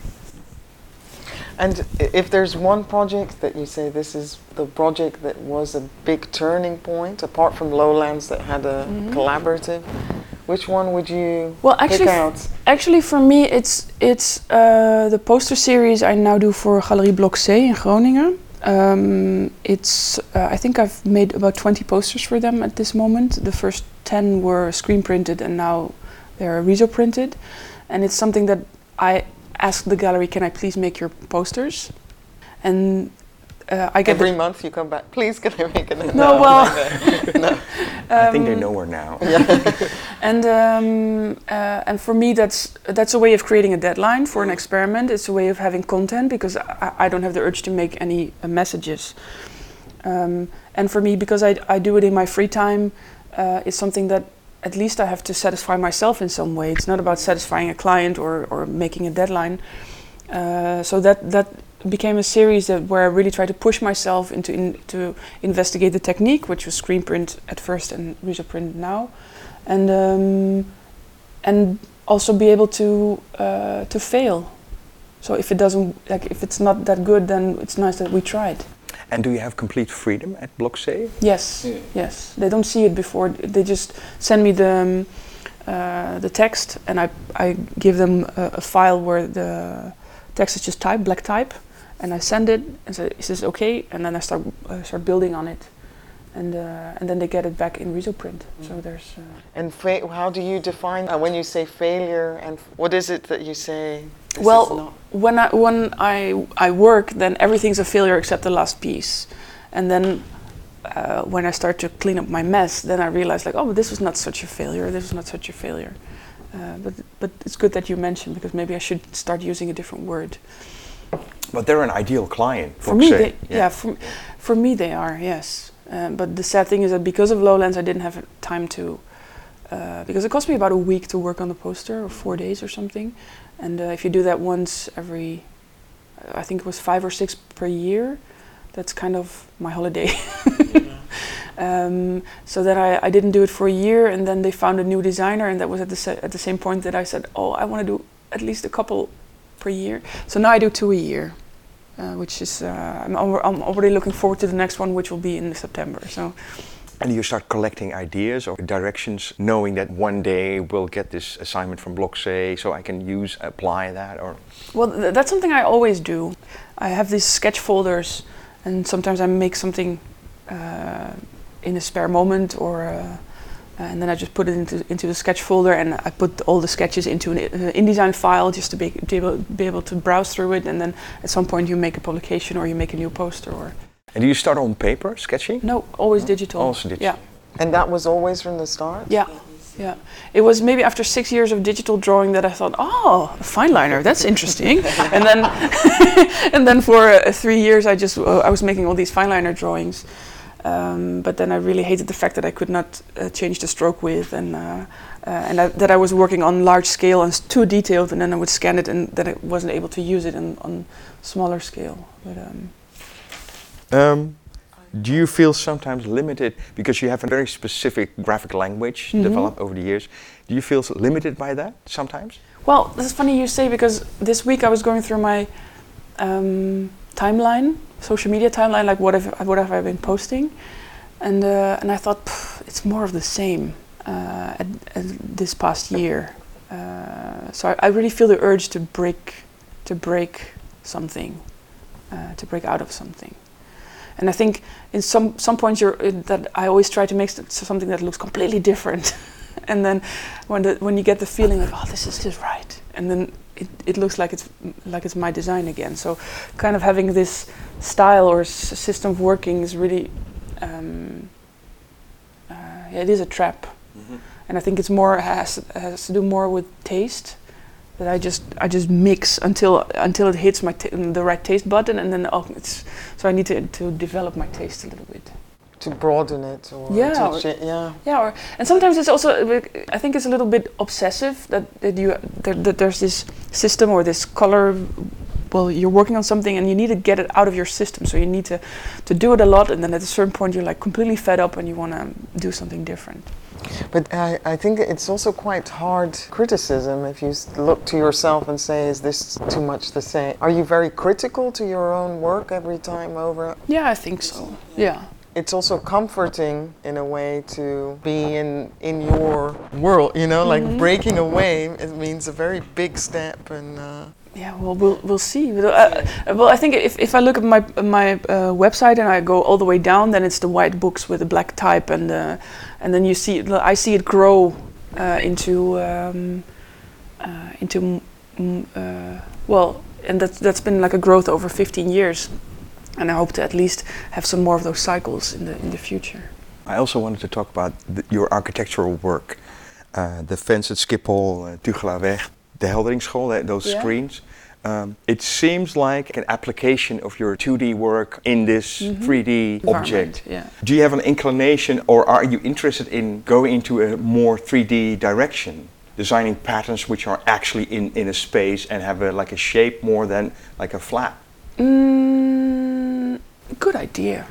And i- if there's one project that you say this is the project that was a big turning point, apart from Lowlands that had a Mhm. collaborative, which one would you Well, actually, pick f- out? Actually, for me, it's it's uh, the poster series I now do for Galerie Blok C in Groningen. Um, it's uh, I think I've made about twenty posters for them at this moment. The first ten were screen printed, and now they're Riso printed. And it's something that I asked the gallery, can I please make your posters? And uh, I get Every the, month you come back, please can I make it? No, well- no. I think they um, know her now. And um, uh, and for me, that's that's a way of creating a deadline for an experiment. It's a way of having content, because I, I don't have the urge to make any uh, messages. Um, and for me, because I, I do it in my free time, uh, it's something that at least I have to satisfy myself in some way. It's not about satisfying a client or, or making a deadline. Uh, so that that became a series that where I really try to push myself into in, to investigate the technique, which was screen print at first and Riso print now, and um, and also be able to uh, to fail. So if it doesn't, like if it's not that good, then it's nice that we tried. And do you have complete freedom at Blok C? Yes, Yeah. yes. They don't see it before. They just send me the um, uh, the text, and I I give them a, a file where the text is just typed, black type, and I send it and say, "Is this okay?" And then I start uh, start building on it. and uh, and then they get it back in Resoprint. Mm. So there's. Uh, and fa- how do you define uh, when you say failure? And f- what is it that you say? Well, when I when I I work, then everything's a failure except the last piece, and then. Uh, when I start to clean up my mess, then I realize like, oh, this was not such a failure. This was not such a failure. Uh, but but it's good that you mentioned, because maybe I should start using a different word. But they're an ideal client. For me, they, yeah. yeah, for for me they are, yes. Um, but the sad thing is that because of Lowlands, I didn't have time to, uh, because it cost me about a week to work on the poster, or four days or something. And uh, if you do that once every, I think it was five or six per year. That's kind of my holiday. um, so then I, I didn't do it for a year, and then they found a new designer, and that was at the sa- at the same point that I said, oh, I want to do at least a couple per year. So now I do two a year, uh, which is uh, I'm, al- I'm already looking forward to the next one, which will be in September. So. And you start collecting ideas or directions, knowing that one day we'll get this assignment from Block C, so I can use apply that, or. Well, th- that's something I always do. I have these sketch folders. And sometimes I make something uh, in a spare moment, or uh, and then I just put it into into the sketch folder, and I put all the sketches into an uh, InDesign file just to be, be able be able to browse through it. And then at some point you make a publication, or you make a new poster. Or. And do you start on paper sketching? No, always digital. Also digital. Yeah. And that was always from the start? Yeah. Yeah, it was maybe after six years of digital drawing that I thought, oh, a fine liner, that's interesting. and then, and then for uh, three years, I just uh, I was making all these fine liner drawings. Um, but then I really hated the fact that I could not uh, change the stroke width, and uh, uh, and I, that I was working on large scale and s- too detailed, and then I would scan it, and then I wasn't able to use it in, on smaller scale. But. Um, um. Do you feel sometimes limited because you have a very specific graphic language mm-hmm. developed over the years? Do you feel limited by that sometimes? Well, this is funny you say, because this week I was going through my um, timeline, social media timeline, like what have what have I been posting, and uh, and I thought it's more of the same uh, at, at this past year. Uh, so I, I really feel the urge to break, to break something, uh, to break out of something. And I think in some some points you're, uh, that I always try to make st- something that looks completely different, and then when the when you get the feeling of, oh, this is just right, and then it, it looks like it's like it's my design again. So kind of having this style or s- system of working is really um, uh, yeah, it is a trap, mm-hmm. and I think it's more has has to do more with taste. That I just I just mix until until it hits my t- the right taste button, and then oh, it's so I need to to develop my taste a little bit. To broaden it, or yeah, to or, ch- yeah, yeah. Or, and sometimes it's also I think it's a little bit obsessive that that you that, that there's this system or this color. Well, you're working on something and you need to get it out of your system, so you need to to do it a lot, and then at a certain point you're like completely fed up and you want to do something different. But I, I think it's also quite hard criticism if you s- look to yourself and say, is this too much the same? Are you very critical to your own work every time over? Yeah, I think so. Yeah. It's also comforting in a way to be in, in your world, you know, like mm-hmm. breaking away, it means a very big step. And uh, yeah, well, we'll we'll see. But, uh, well, I think if, if I look at my my uh, website and I go all the way down, then it's the white books with the black type, and uh, and then you see it, I see it grow uh, into um, uh, into mm, uh, well, and that's that's been like a growth over fifteen years, and I hope to at least have some more of those cycles in the in the future. I also wanted to talk about the, your architectural work, uh, the fence at Schiphol, uh, Tugelarweg, the Helderingschool, uh, those yeah. screens. Um, it seems like an application of your two D work in this mm-hmm. three D object. Yeah. Do you have an inclination, or are you interested in going into a more three D direction, designing patterns which are actually in, in a space and have a, like a shape more than like a flat? Mm, good idea.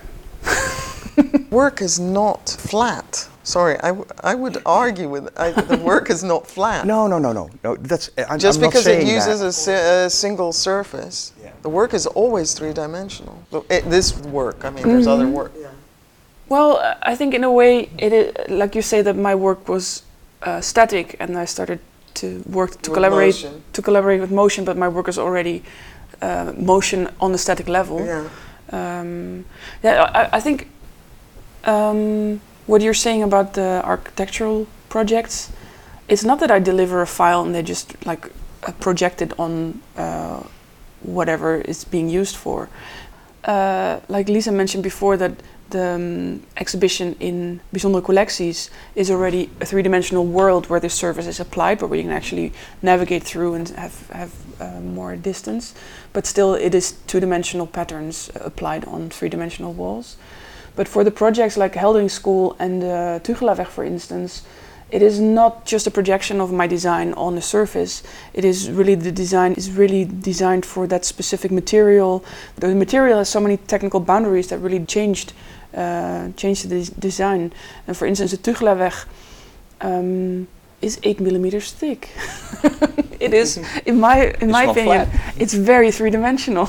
Work is not flat. Sorry, I, w- I would argue with I, the work is not flat. No, no, no, no, no. That's I'm, just I'm because not it saying uses that. a, si- a single surface. Yeah. The work is always three-dimensional. So it, this work, I mean, there's mm-hmm. other work. Yeah. Well, I think in a way, it is, like you say, that my work was uh, static, and I started to work to with collaborate motion. to collaborate with motion, but my work is already uh, motion on the static level. Yeah. Um, yeah, I, I think. Um, what you're saying about the architectural projects, it's not that I deliver a file and they just like uh, project it on uh, whatever it's being used for. Uh, like Lisa mentioned before, that the um, exhibition in Bijzondere Collecties is already a three-dimensional world where this surface is applied, but where you can actually navigate through and have, have uh, more distance. But still, it is two-dimensional patterns applied on three-dimensional walls. But for the projects like Heldering School and uh, Tugelaveg, for instance, it is not just a projection of my design on the surface. It is really, the design is really designed for that specific material. The material has so many technical boundaries that really changed, uh, changed the des design. And for instance, the Tugelaveg um, is eight millimeters thick. It is, in my in my opinion, flat. It's very three-dimensional.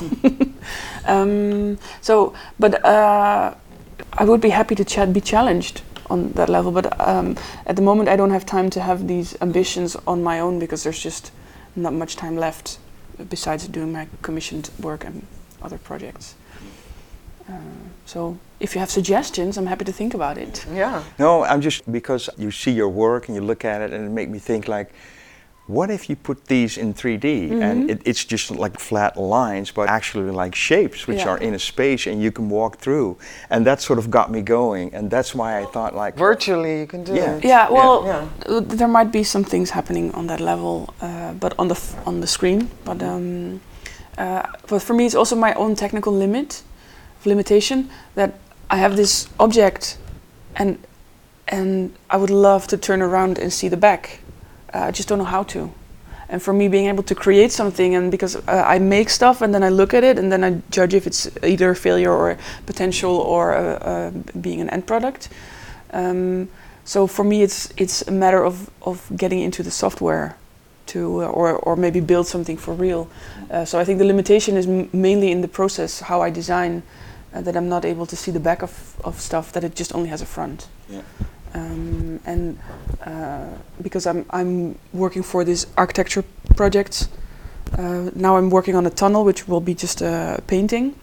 um, so, but uh, I would be happy to ch be challenged on that level, but um, at the moment I don't have time to have these ambitions on my own, because there's just not much time left besides doing my commissioned work and other projects. Uh, so if you have suggestions, I'm happy to think about it. Yeah. No, I'm just, because you see your work and you look at it and it make me think like, what if you put these in three D mm-hmm. and it, it's just like flat lines, but actually like shapes which yeah. are in a space and you can walk through, and that sort of got me going, and that's why I thought like virtually you can do yeah. it. Yeah, well, yeah. Uh, there might be some things happening on that level, uh, but on the f on the screen. But um, uh, but for me, it's also my own technical limit, limitation, that I have this object, and and I would love to turn around and see the back. Uh, I just don't know how to. And for me, being able to create something, and because uh, I make stuff and then I look at it and then I judge if it's either a failure or a potential or a, a being an end product. Um, so for me, it's it's a matter of, of getting into the software to, uh, or, or maybe build something for real. Uh, so I think the limitation is m mainly in the process, how I design, uh, that I'm not able to see the back of, of stuff, that it just only has a front. Yeah. Um, and uh, because I'm I'm working for these architecture projects, uh, now I'm working on a tunnel which will be just a painting.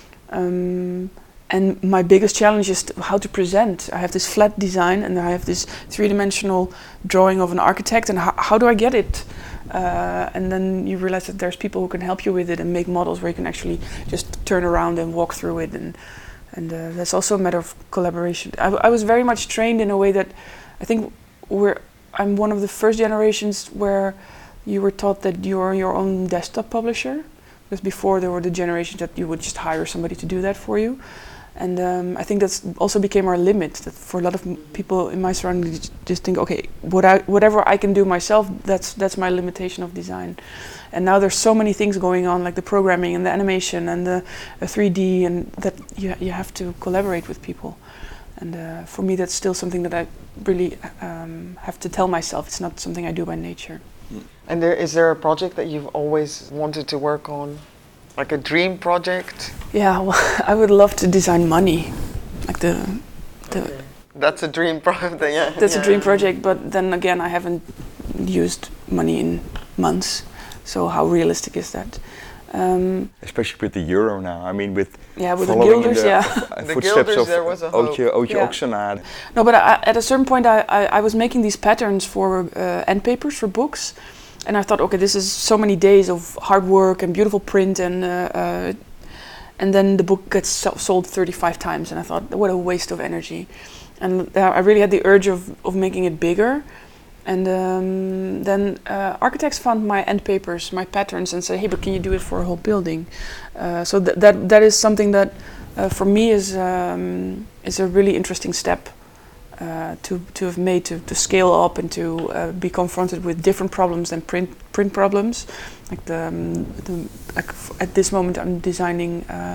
Um, and my biggest challenge is how to present. I have this flat design and I have this three-dimensional drawing of an architect, and how, how do I get it? Uh, and then you realize that there's people who can help you with it and make models where you can actually just turn around and walk through it. And And uh, that's also a matter of collaboration. I, w I was very much trained in a way that I think we're, I'm one of the first generations where you were taught that you're your own desktop publisher. Because before there were the generations that you would just hire somebody to do that for you. And um, I think that's also became our limit. That for a lot of m people in my surroundings, just think, okay, what I, whatever I can do myself, that's that's my limitation of design. And now there's so many things going on, like the programming and the animation and the uh, three D, and that you you have to collaborate with people. And uh, for me, that's still something that I really um, have to tell myself. It's not something I do by nature. And there, is there a project that you've always wanted to work on? Like a dream project? Yeah, well, I would love to design money, like the, the. Okay. That's a dream project. Yeah. That's yeah. a dream project, but then again, I haven't used money in months. So how realistic is that? Um, Especially with the euro now. I mean, with yeah, with the following guilders, the yeah. uh, The footsteps guilders, of there was a Ootje, Ootje yeah. Oksenaar. No, but I, at a certain point, I, I, I was making these patterns for uh, end papers for books. And I thought, okay, this is so many days of hard work and beautiful print, and uh, uh, and then the book gets so sold thirty-five times, and I thought, what a waste of energy. And uh, I really had the urge of, of making it bigger. And um, then uh, architects found my end papers, my patterns, and said, hey, but can you do it for a whole building? Uh, so th that that is something that uh, for me is um, is a really interesting step. Uh, to, to have made, to, to scale up and to uh, be confronted with different problems than print print problems. Like the, um, the like f at this moment I'm designing uh,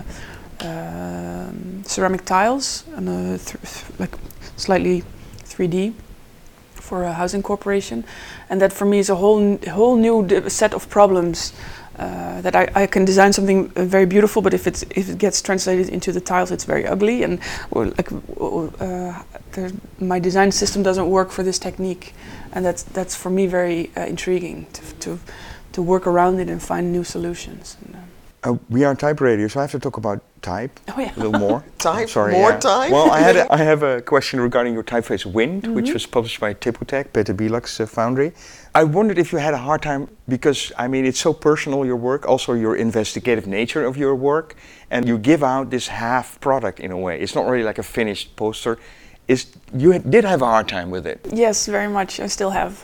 uh, ceramic tiles and uh, th th like slightly three D for a housing corporation, and that for me is a whole whole new set of problems. Uh, that I, I can design something uh, very beautiful, but if it's if it gets translated into the tiles, it's very ugly, and or like uh, my design system doesn't work for this technique, and that's that's for me very uh, intriguing to, to to work around it and find new solutions. And, uh, Uh, we are Type Radio, so I have to talk about type Oh yeah. a little more. Type? Sorry, More yeah. type? Well, I had a, I have a question regarding your typeface Wind, Mm-hmm. which was published by Tipotech, Peter Bilak's uh, foundry. I wondered if you had a hard time because I mean it's so personal, your work, also your investigative nature of your work, and you give out this half product in a way. It's not really like a finished poster. Is you had, did have a hard time with it? Yes, very much. I still have.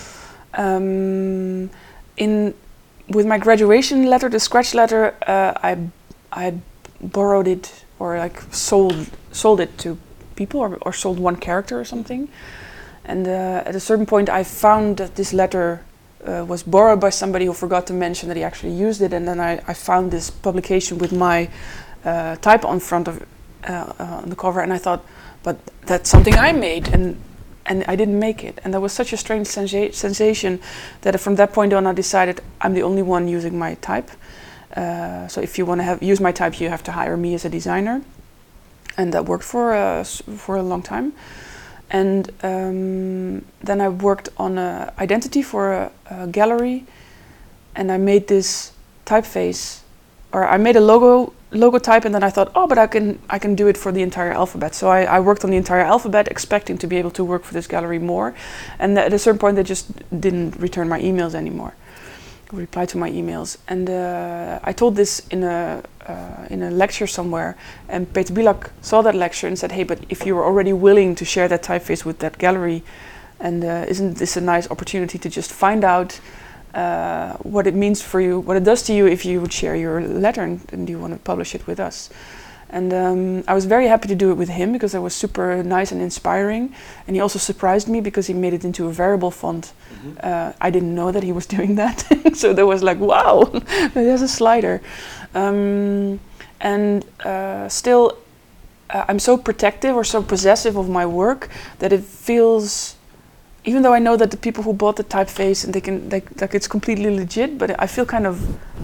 Um, in with my graduation letter, the scratch letter, uh, I I had borrowed it or like sold sold it to people or, or sold one character or something. And uh, at a certain point, I found that this letter uh, was borrowed by somebody who forgot to mention that he actually used it. And then I, I found this publication with my uh, type on front of uh, uh, on the cover, and I thought, but that's something I made, and and I didn't make it. And that was such a strange sensa- sensation that from that point on, I decided I'm the only one using my type. Uh, so if you want to have use my type, you have to hire me as a designer, and that worked for uh, s- for a long time. And um, then I worked on a identity for a, a gallery, and I made this typeface, or I made a logo logo type, and then I thought, oh, but I can I can do it for the entire alphabet. So I, I worked on the entire alphabet, expecting to be able to work for this gallery more. And at a certain point, they just didn't return my emails anymore, reply to my emails. And uh, I told this in a uh, in a lecture somewhere, and Peter Bilak saw that lecture and said, hey, but if you're already willing to share that typeface with that gallery, and uh, isn't this a nice opportunity to just find out uh, what it means for you, what it does to you if you would share your letter, and, and you want to publish it with us. And um, I was very happy to do it with him because it was super nice and inspiring. And he also surprised me because he made it into a variable font. Mm-hmm. Uh, I didn't know that he was doing that. So there was like, wow, there's a slider. Um, and uh, still, uh, I'm so protective or so possessive of my work that it feels, even though I know that the people who bought the typeface and they can, they, like it's completely legit, but I feel kind of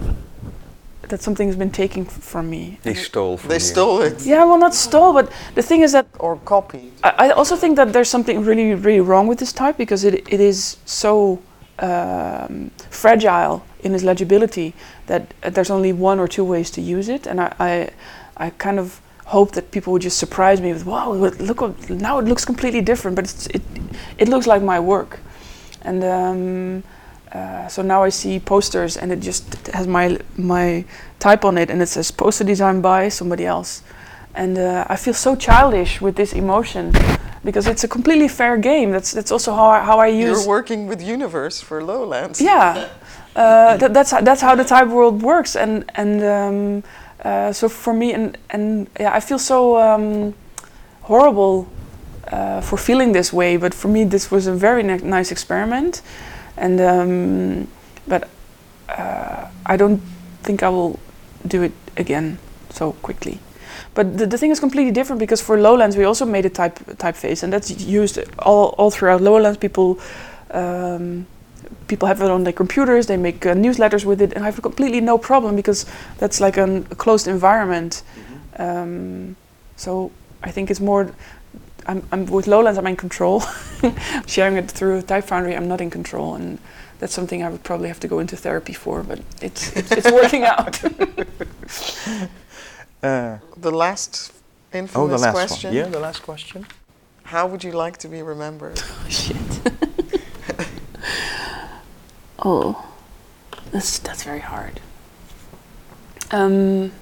that something has been taken f- from me. They stole from They you. stole it. Yeah, well, not stole, but the thing is that Or copied. I, I also think that there's something really, really wrong with this type because it it is so um, fragile in its legibility that uh, there's only one or two ways to use it, and I, I, I kind of hope that people would just surprise me with, wow, look, what, now it looks completely different, but it's, it, it looks like my work, and. Um, Uh, so now I see posters and it just has my my type on it, and it says poster designed by somebody else, and uh, I feel so childish with this emotion because it's a completely fair game. That's that's also how I, how I use. You're working with Universe for Lowlands. Yeah, uh, that, that's that's how the type world works, and and um, uh, so for me and and yeah, I feel so um, horrible uh, for feeling this way. But for me, this was a very ni- nice experiment. And um, but uh, I don't think I will do it again so quickly. But the, the thing is completely different because for Lowlands we also made a type typeface, and that's used all all throughout Lowlands. People um, people have it on their computers. They make uh, newsletters with it, and I have completely no problem because that's like an, a closed environment. Mm-hmm. Um, so I think it's more. I'm, I'm with Lowlands, I'm in control. Sharing it through Type Foundry, I'm not in control, and that's something I would probably have to go into therapy for. But it's it's, it's working out. uh, the last infamous oh, the last question. One. Yeah, the last question. How would you like to be remembered? Oh, shit. Oh, that's that's very hard. Um,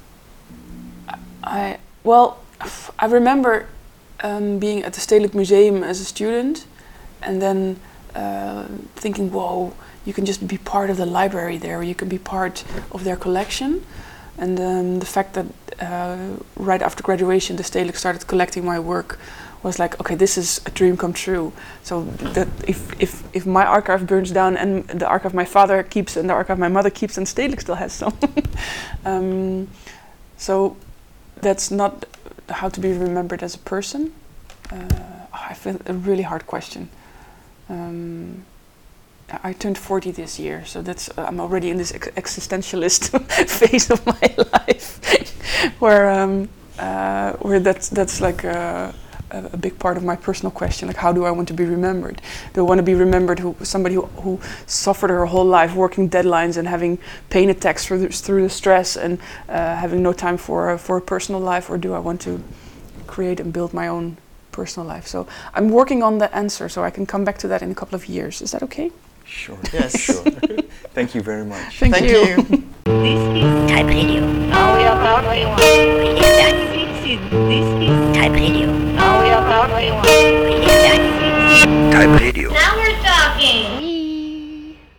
I well, I remember. Um, being at the Stedelijk Museum as a student, and then uh, thinking, whoa, you can just be part of the library there, you can be part of their collection. And um, the fact that uh, right after graduation the Stedelijk started collecting my work was like, okay, this is a dream come true. So that if, if, if my archive burns down and the archive my father keeps and the archive my mother keeps, then Stedelijk still has some. um, so that's not how to be remembered as a person. Uh, I feel a really hard question. Um, I turned forty this year, so that's uh, I'm already in this ex- existentialist phase of my life, where um, uh, where that's that's like a, a, a big part of my personal question, like how do I want to be remembered? Do I want to be remembered who somebody who, who suffered her whole life working deadlines and having pain attacks through the, through the stress and uh, having no time for, uh, for a personal life, or do I want to create and build my own personal life? So I'm working on the answer, so I can come back to that in a couple of years. Is that okay? Sure. Yes. Sure. Thank you very much. Thank, Thank you. you. This is Type Radio.